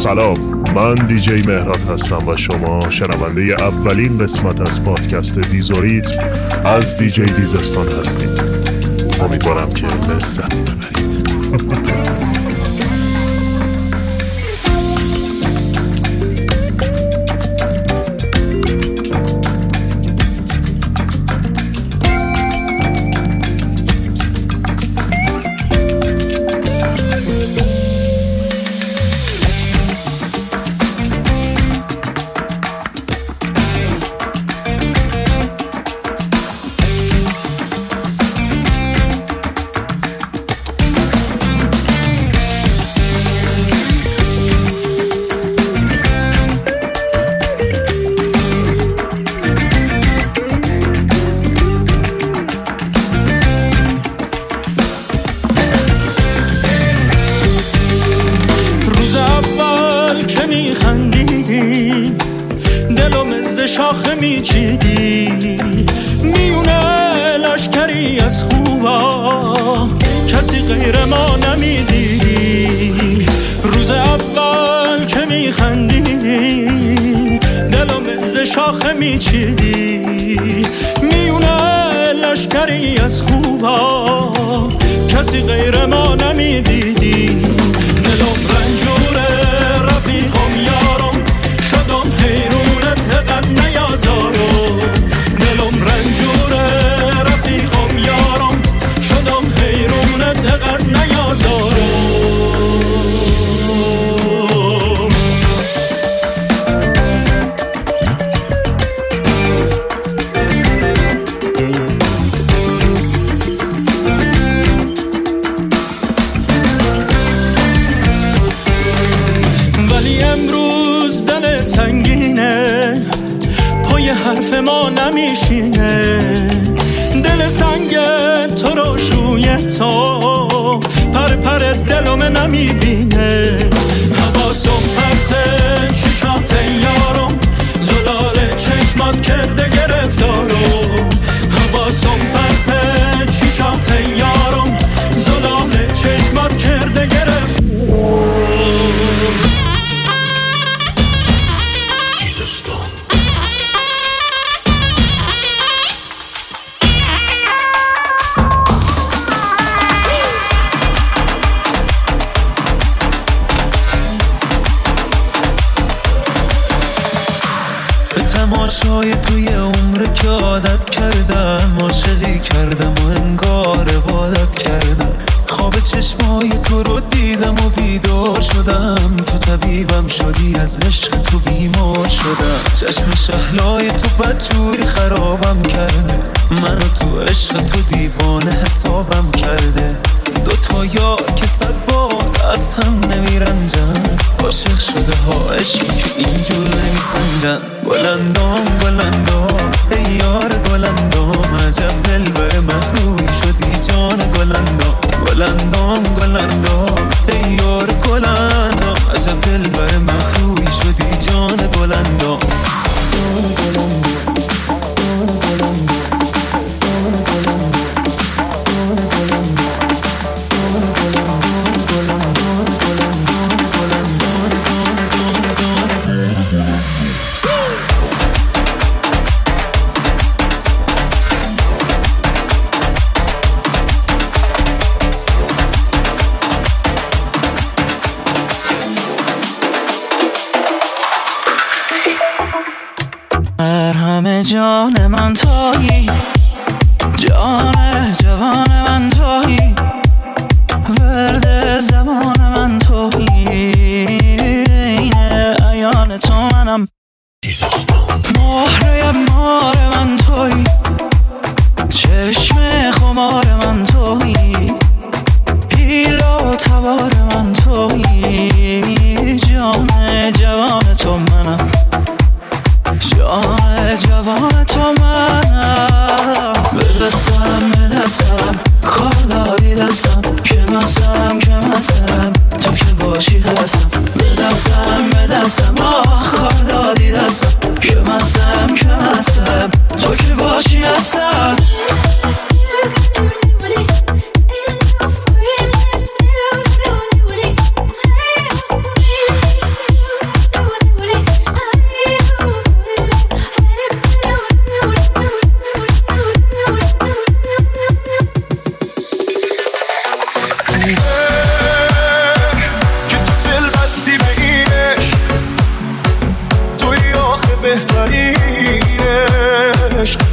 سلام، من دیجی مهراد هستم و شما شنونده اولین قسمت از پادکست دیزوریتم از دیجی دیزستان هستید. امیدوارم که لذت ببرید. شاخه میچیدی میونه لشکری از خوبا، کسی غیر ما نمیدیدی. روز اول که میخندیدی دلم ز شاخه میچیدی میونه لشکری از خوبا، کسی غیر ما نمیدیدی. دلم رنجوره رفیقم یارم، شدم حیرونت قد نیازارم. دلم رنجوره رفیقم یارم، شدم حیرونت قد نیازارم. ولی امروز دل سنگینه، پای حرف ما نمیشینه. دل سنگ تو روش روی تو پر پر دلم نمیبینه. حواسم پرته چشات یارم، زلال چشمات کرده گرفتارم. حواسم پرته چشات یارم، زلال چشمات کرده گرفتارم. تماشای توی عمر که عادت کردم، عاشقی کردم و انگار عبادت کردم. خواب چشمای تو رو دیدم و بیدار شدم، تو طبیبم شدی، از عشق تو بیمار شدم. چشم شهلای تو بدجوری خرابم کرده، منو تو عشق تو دیوانه حسابم کرده. دوتا یا که 100 بار از هم نمیرنجن، عاشق شده ها عشق که اینجور نمیسنجن. گلندام گلندام ای یار گلندام، عجب دل بر محروی شدی جان گلندام. گلندام گلندام ای یار گلندام، عجب دل بر محروی شدی جان گلندام. مرهم جان من تویی، جان جوان من تویی، ورد زمان من تویی، این عیان تو منم. مهره مار من تویی، چشم خمار من تویی، پیل و تبار من تویی، جان جوان تو منم. جان جوان تو منم، به سرم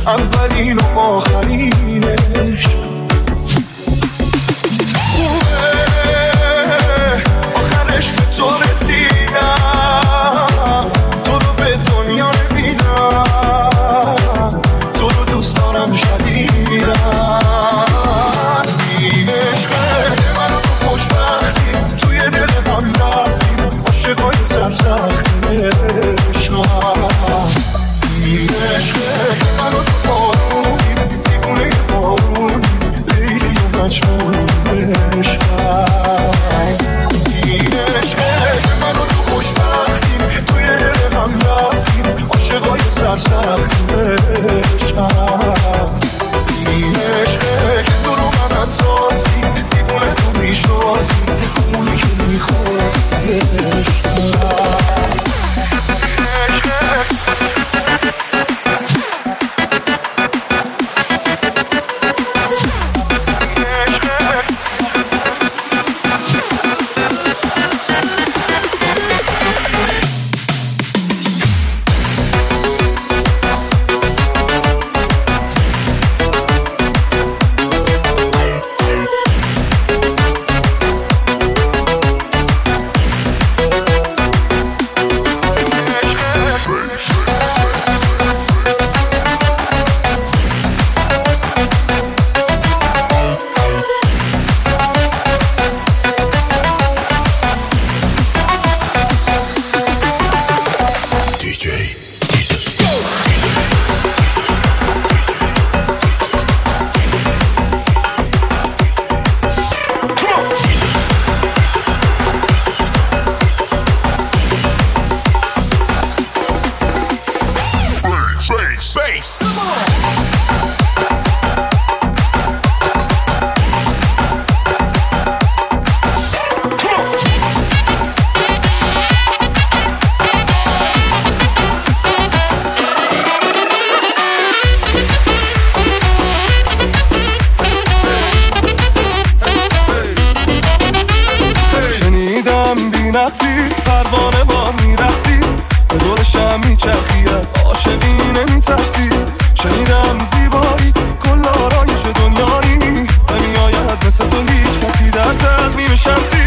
اولین و آخرینش. آخرش به تو رسیدم، تو رو به دنیا نمیدم، تو رو دوست دارم شدیدم. این عشقه من و تو خوشبختیم، توی دل هم رفتیم عاشقای سرسختشم. این عشقه من و تو بارونیم، دیوونه بارونیم، لیلی و مجنون عشقم. این عشقه من و تو خوشبختیم، توی دل هم رفتیم عاشقای سرسختشم. این عشقه تو رو من اساسی، دیوونه تو میشناسی، اونی که میخواستی نقصی پروانه با میرقصی، به دور شم میچرخی از عاشقی نمیترسی. شنیدم زیبایی کل آرایش دنیایی، نمیآید مثل تو هیچ کسی در تقویم شمسی.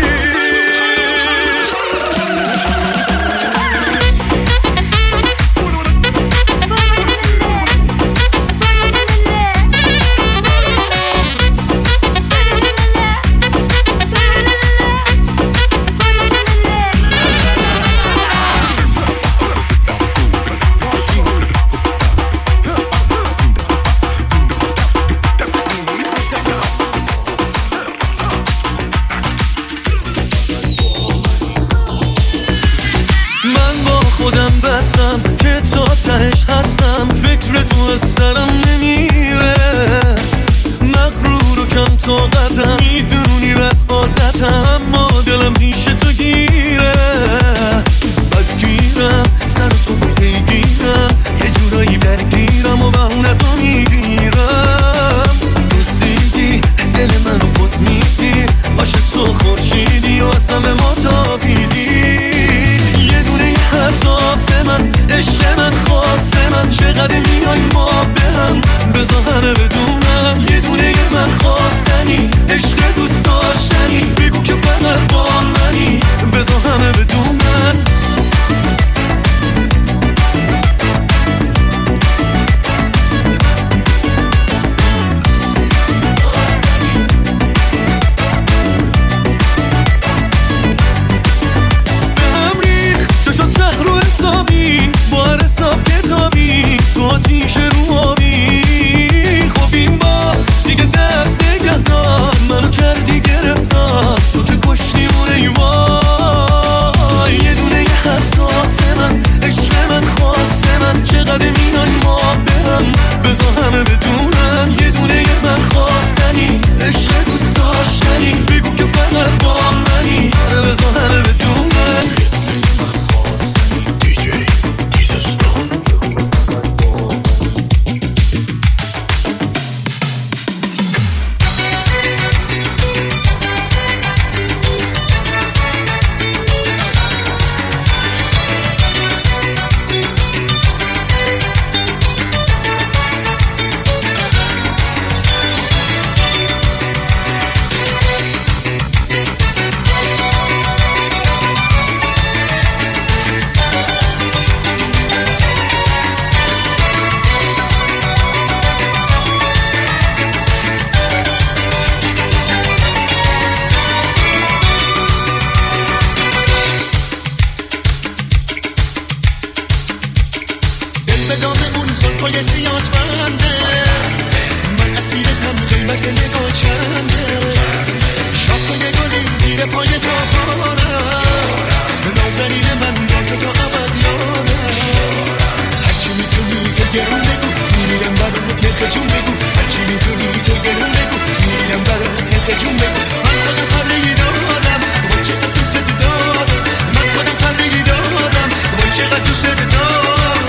خودم بستم که تا تهش هستم، فکر تو از سرم نمیره، مغرور و کم طاقتم، میدونی بد عادتم، اما دلم پیش تو گیره. بدگیرم سر تو پیگیرم، یه جورایی درگیرم و بهونه تو میگیرم. دوستیدی دل منو پس میدی، باشه تو خورشیدی و از همه ما تابیدی. حساس من، عشق من، خواست من، چقدر میای ما به هم، بذار همه بدونم یه دونه من خواستنی، عشق دوست داشتنی، بگو که فقط با منی، بذار همه بدونم. به دام اون زلفای سیاه بنده من اسیرتم قیمت نگاه چنده شاخه گلی زیر پای تا خارم نازنین من با تو ابد یادم هرچی میتونی تو گرون بگو میرم برای نرخ جون بگو هرچی میتونی تو گرون بگو میرم برای نرخ جون بگو من خودم خبری دادم وای چقدر دوست دارم من خودم خبری دادم وای چقدر دوست دارم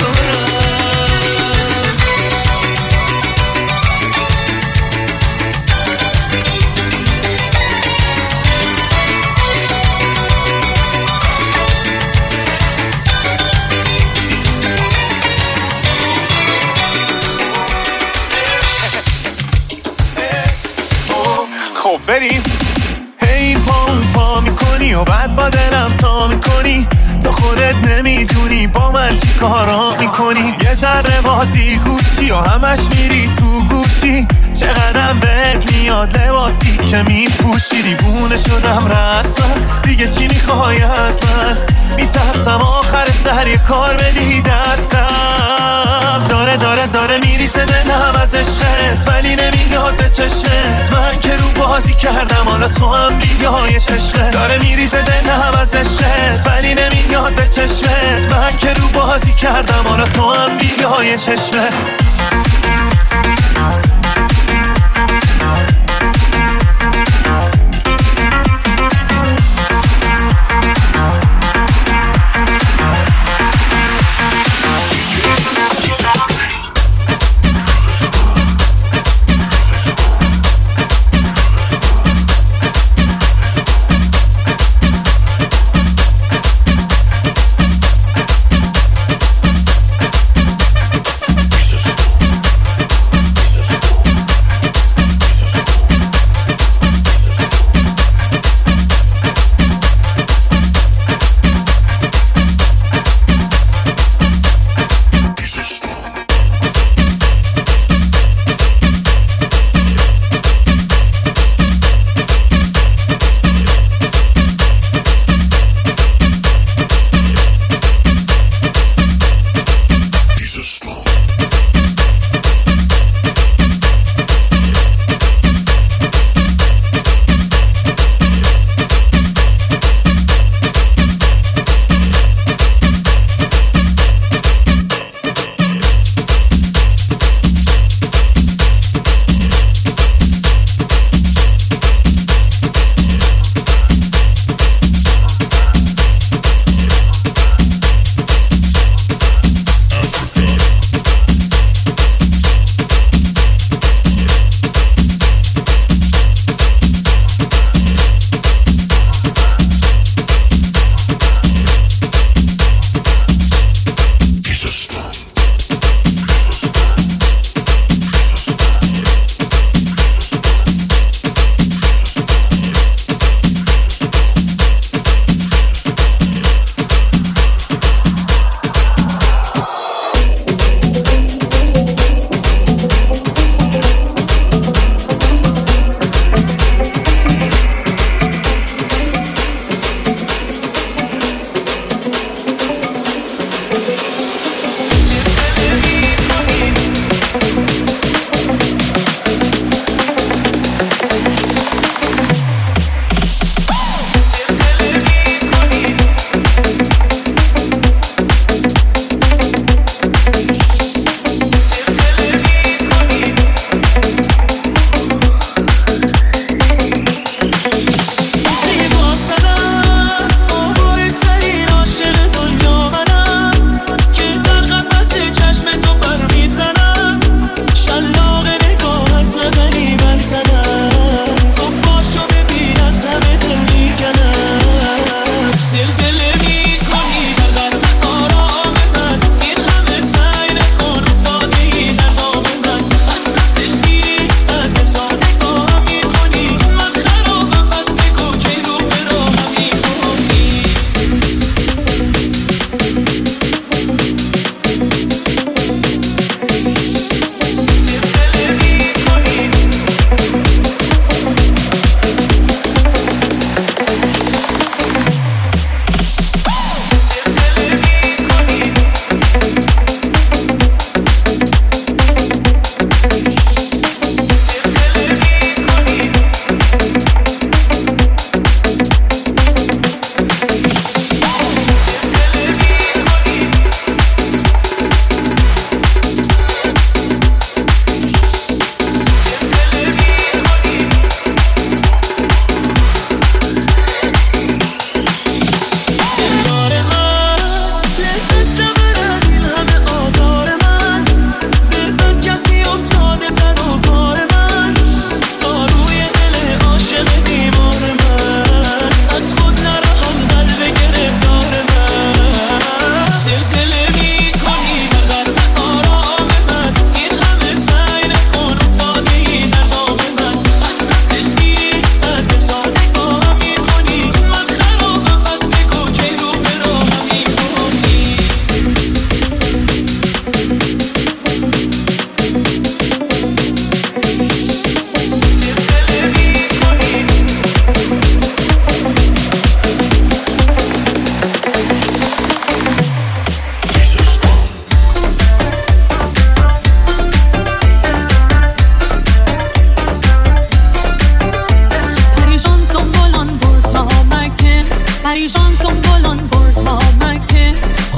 خب بریم هی پا میکنی و بعد با دلم تا میکنی تا خودت نمیدونی با من چی کارا میکنی یه ذره بازی گوشی و همش میری تو گوشی چقدرم بهت میاد لباسی که میپوشی دیوونه شدم رسما دیگه چی میخوای از من میترسم آخر سر یه کار بدی دستم داره میریسه دلم از عشقت ولی نمیاد به چشمت من که رو بازی کردم حالا تو هم بیای چشمت داره میریسه دلم از عشقت ولی نمیاد به چشمت من که رو بازی کردم حالا تو هم بیای چشمت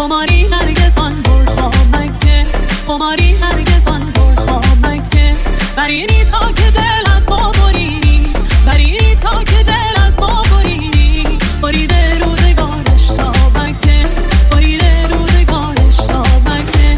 قماری هرگز آن گل خامکه قماری هرگز آن گل خامکه برینی تا که دل از ما بریدی برینی تا که دل از ما بریدی بریده روزگارش تا مکه بریده روزگارش تا مکه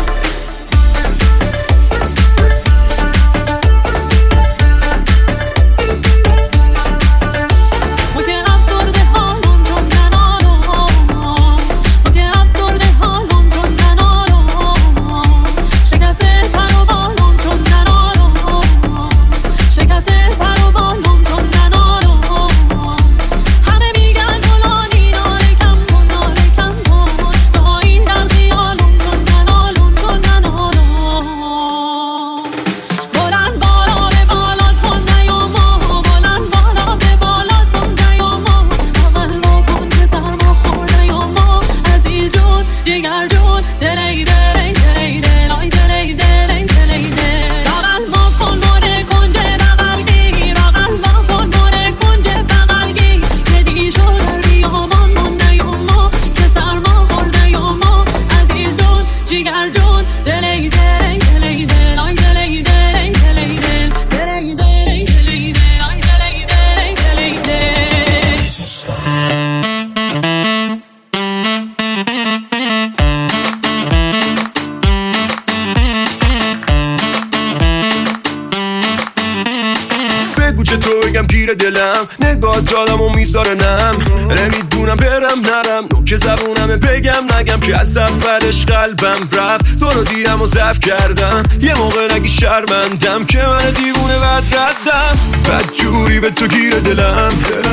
دلم نگاه دادم و میذاره نم نمیدونم برم نرم نوک زبونمه بگم نگم که از اولش قلبم رفت تو رو دیدم و ضعف کردم یه موقع نگی شرمندم که من دیوونه بد ردم بد جوری به تو گیره دلم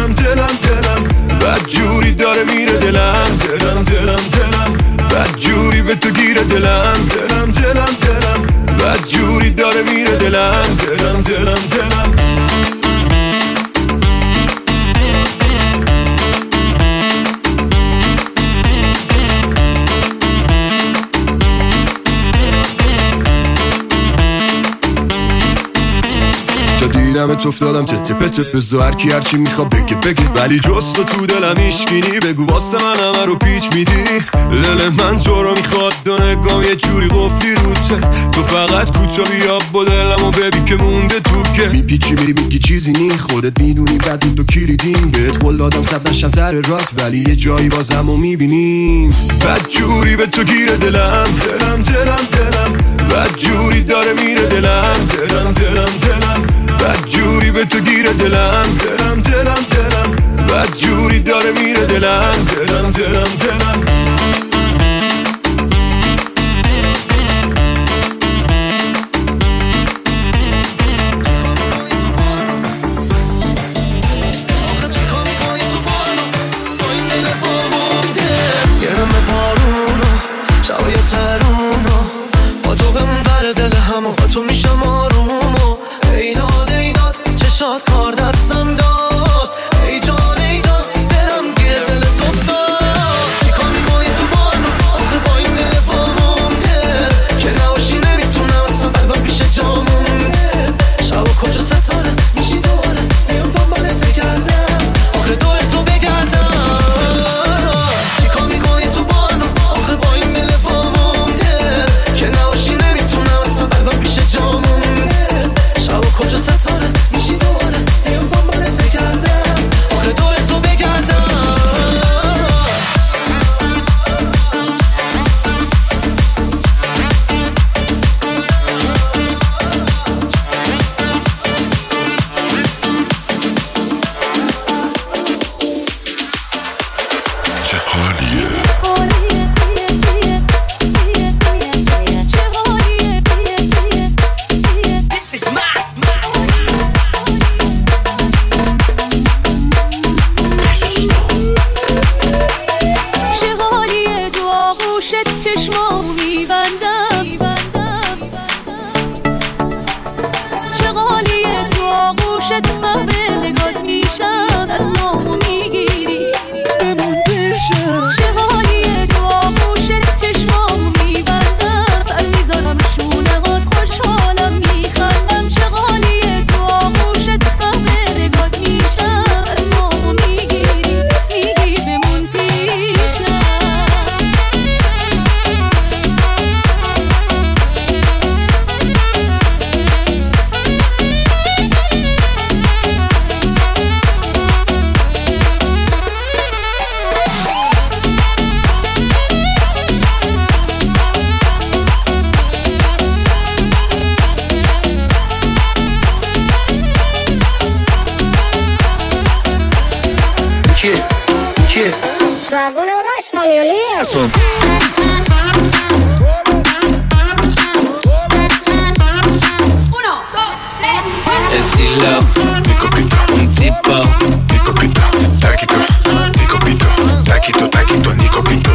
بد جوری داره میره دلم بد جوری به تو گیره دلم بد جوری داره میره دلم دیدمت افتادم تته پته بزا هرکی هرچی میخوا بگه ولی جز تو دلم ایشگینی بگو واسه من همه رو پیچ میدی دل من تو رو میخواد دو نگام یه جوری قفلی روته تو فقط کوتاهی آب با دلم و ببی که مونده تو که میپیچی میری میگی چیزی نی خودت میدونی بعد تو کلیدین بهت قول دادم صد نشم سر رات ولی یه جایی بازم رو میبینیم بد جوری به تو گیره دلم بد جوری داره میره دلم بد جوری به تو گیره دلم بد جوری داره میره دلم شبای ترونو با تو بمون دل همو با تو میشم آرومو ایداد چشات کار دستم داد ای جان دلم گیر دل تو داد چی کار میکنی Awesome. Estilo, pico pito, un tipo, pico pito, taquito, pico pito, taquito, taquito, nico pito,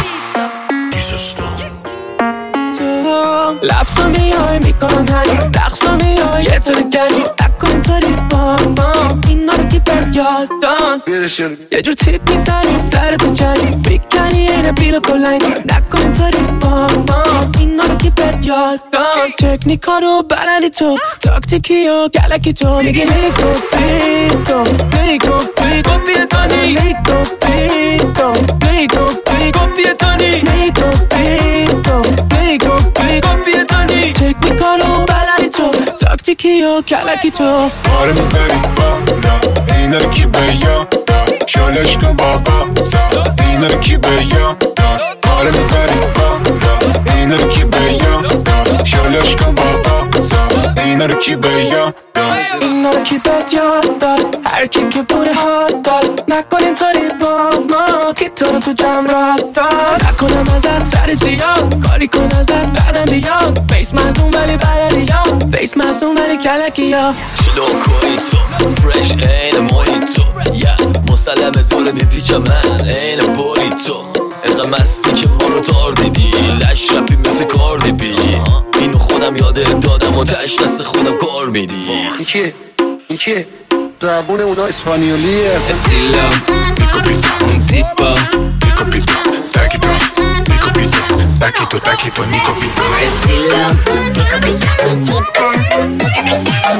لبسا میای میکنم هری رقصا میای یه طور گری نکن اینطوری بابا اینا رو کی بهت یاد داد یه جور تیپ میزنی سرتو جری میکنی اینه بیرو بلنگ نکن اینطوری بابا اینا رو کی بهت یاد داد تکنیکا رو بلدی تو تاکتیکی و گلکی تو میگی نیکو پیتو نیکو پیتو پیتانی نیکو پیتو نیکو پیتو پیتانی نیکو پیتو نیکو پیتو پیتانی تکنیکا رو بلدی تو تاکتیکی و گلکی تو آره میبری بالا اینا رو کی به یاد داد شالش کن بابا زاد اینا رو کی به یاد داد آره میبری بالا اینا رو کی به یاد داد شالش کن بابا زاد اینا رو کی به یاد داد اینا رو کی بهت یاد داد هر کی که پول هات داد نکن اینطوری با ما که تو رو تو جمع را داد نکنم ازت سر زیاد کاری کن ازت بعدم بیاد فیس مزدون ولی بلدیاد فیس مزدون ولی کلکی یا شلو کنی تو فرش این مویتو مسلم دوله میپیچم من این بوری تو اینقدر مستی که ما رو تار دیدی لش رپی مثل کاردی بی اینو خودم یاده دادم و تش دست خودم کار میدی این که زبون اونا اسپانیولی است Estilo, pico pito, un tipo, pico pito, taquito, pico pito, taquito, taquito, nico pito. Estilo, pico pico, un tipo, pico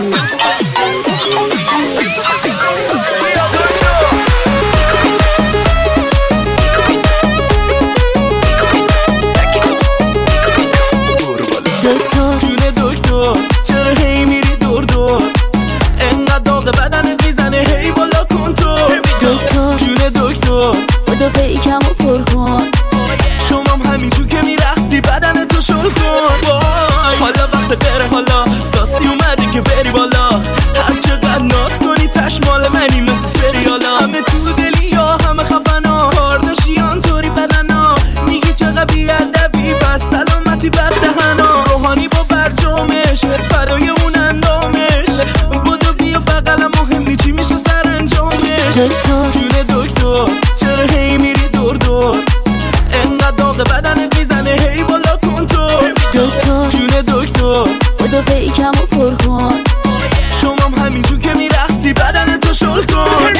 جون دکتر چرا هی میری دور دور انقدر داغ بدنت میزنه هی بالا کن تو دکتر جون دکتر بودو پیکم و پر کن شمام همینجور که میرقصی بدن تو شل کن وای حالا وقت غیره حالا ساسی اومدی که بری بالا هر چقدر ناز کنی تشمال منی مثل سریالا همه تو دلی یا همه خفنا کارداشیان طوری بدنا میگی چقدر بیادبی بس سلامتی بد دهنا روحانی با برجامش فرای اون اندامش بودو بیا بقلم مهمی چی میشه سر انجامش دکتر جون دکتر چرا هی میری دور دور انقدر داغ بدنت میزنه هی بالا کن تو دکتر جون دکتر بودو پیکم و پر کن شمام همینجور که میرقصی بدن تو شل کن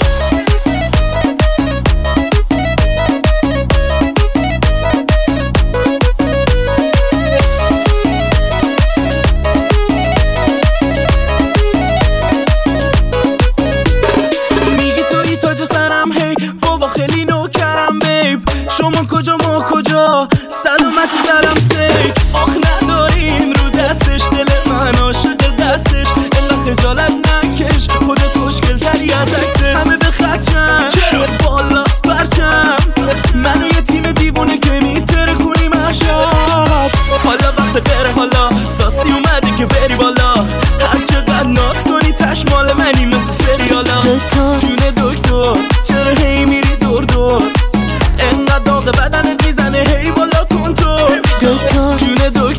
میگی توی تاج سرم هی بابا خیلی نوکرم بیب شما کجا ما کجا سلامتی دلم سیک آخ نداریم رو دستش دل من عاشق دستش الا خجالت نکش خودت خوشگل تری از عکسه همه به خدشن چرا بالاست برچم منو یه تیم دیوونه که میتره خونی مشب حالا وقت غیره حالا ساسی اومدی که بری بالا هر چقدر ناز کنی تشمال منی مثل سریالا دکتر جون دکتر چرا هی میری دور دور انقدر داغ بدنت میزنه هی بالا کن تو دکتر جون دکتر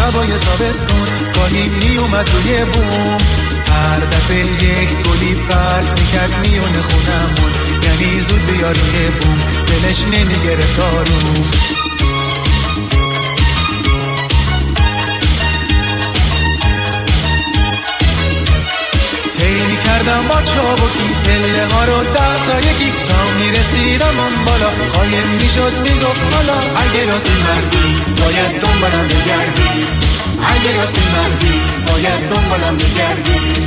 شبای تابستون گاهی می اومد روی بوم، هر دفعه یک گلی فرق میکرد میونه خونمون، یعنی زود بیا روی بوم دلش نمیگرفت آروم. تیمی کردم با چابکی پله ها رو 10 تا یکی تا میرسیدم اون بالا، قایم میشد میگفت حالا اگه راستی مردی باید دنبالم بگردی، اگه راستی مردی باید دنبالم بگردی.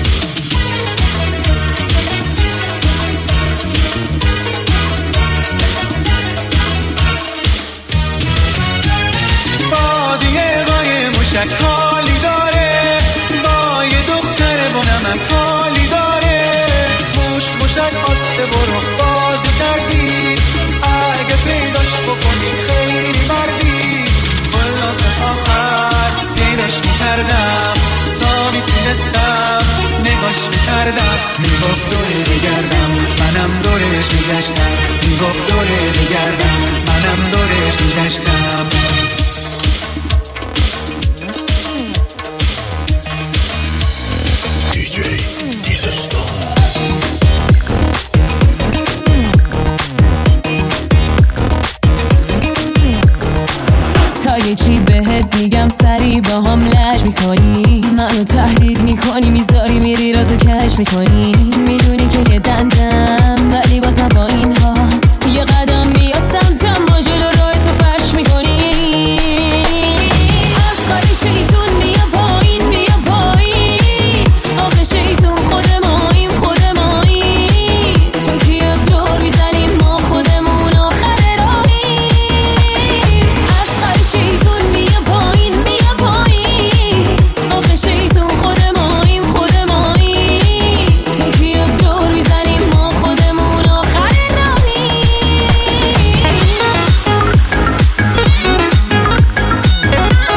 بازی قایم موشک حالی داره، با یه دختر بونم حالی داره، موشک آسته برو بازی کردی، اگه پیداش بکنی خیلی مردی. خلاصه آخر پیداش میکردم تا میتونستم نگاش میکردم، میگفت دوره بگردم منم دورش میگشتم، میگفت دوره بگردم منم دورش میگشتم. یه چی بهت میگم سری با هم لج میکنی، منو تهدید میکنی میذاری میری رازو کش میکنی، میدونی که یه دنده